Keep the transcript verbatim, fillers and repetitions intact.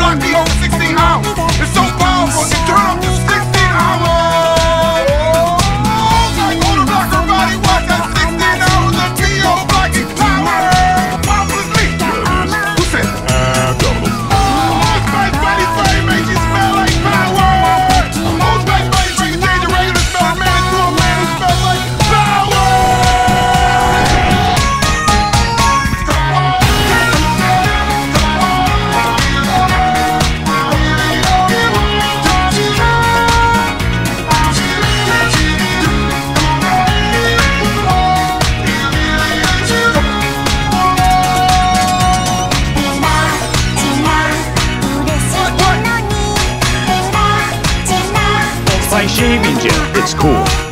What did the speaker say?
block the old sixteen hours. It's so powerful, it turn up to sixteen hours. Like on the block, her body watch that sixteen hours of P O blocking power. Powerful as me. Who said that? Abdominal. Old Spice body spray makes you smell like power. Old Spice body spray can change a regular smell of man into a man who smells like power. By shaving gel, it's cool.